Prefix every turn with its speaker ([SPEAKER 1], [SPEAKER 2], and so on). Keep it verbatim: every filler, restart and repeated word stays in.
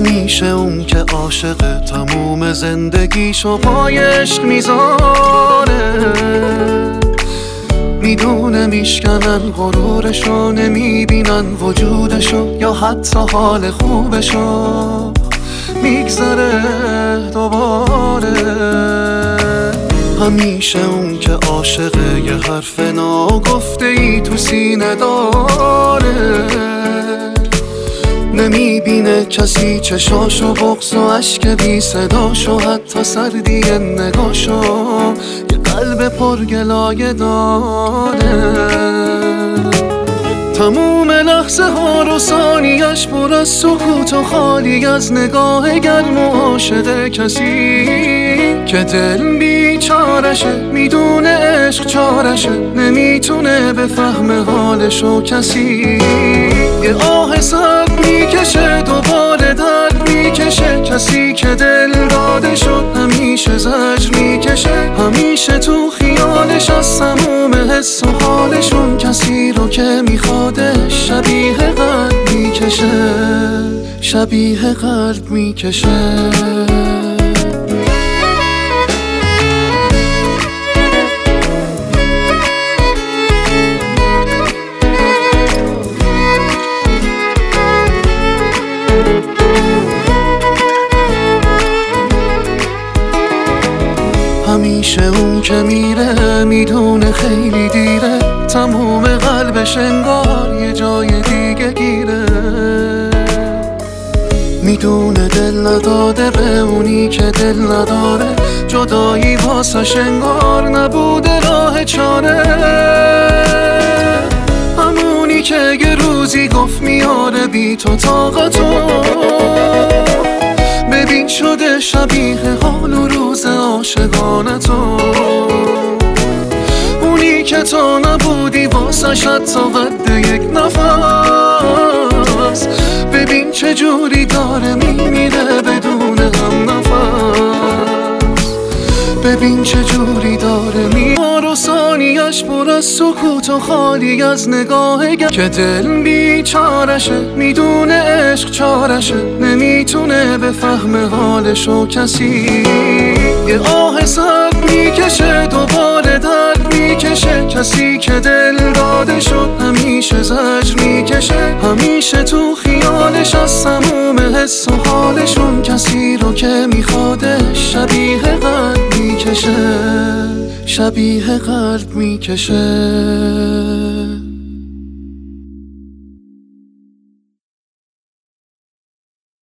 [SPEAKER 1] همیشه اون که عاشق تموم زندگیشو پای عشق میذاره، میدونه میشکنن غرورشو، نمیبینن وجودشو یا حتی حال خوبشو، میگذره دوباره. همیشه اون که عاشقه یه حرف ناگفته ای تو سینه داره، نمیبینه کسی چشاشو، بغض و اشک بی صداشو، حتی سردی نگاشو، یه قلب پرگلایه داره. تموم لحظه ها رو ثانیش پر از سکوت و خالی از نگاه گرم و عاشق کسی که دل بیچارشه، میدونه عشق چارشه، نمیتونه بفهمه حالشو کسی. یه آه سرد میکشه دوباره درد میکشه، کسی که دل داده شد همیشه زجر میکشه، همیشه تو خیالش از تموم حس و حالشون کسی رو که میخوادش شبیه قلب میکشه، شبیه قلب میکشه. همیشه اون که میره میدونه خیلی دیره، تموم قلبش انگار یه جای دیگه گیره، میدونه دل نداده به اونی که دل نداره، جدایی واسش انگار نبوده راه چاره. همونی که یه روزی گفت میاره بی تو طاقتو، ببین شده شبیه حال و روز عاشقانه تو، اونی که تو نبودی واسه شد تا قد یک نفس، ببین چه جوری داره میمیره بدون هم نفس، ببین چه جوری داره میمار و ثانیش پر از سکوت و خالی از نگاه گر که دل بیچارشه، میدونه عشق چارشه، نمیتونه بفهمه حالشو کسی. یه آه سرد میکشه دوباره درد میکشه، کسی که دل داده شد همیشه زجر میکشه، همیشه تو خیالش از تموم حس و حالشون کسی رو که میخوادش شبیه قلب میکشه، شبیه قلب میکشه.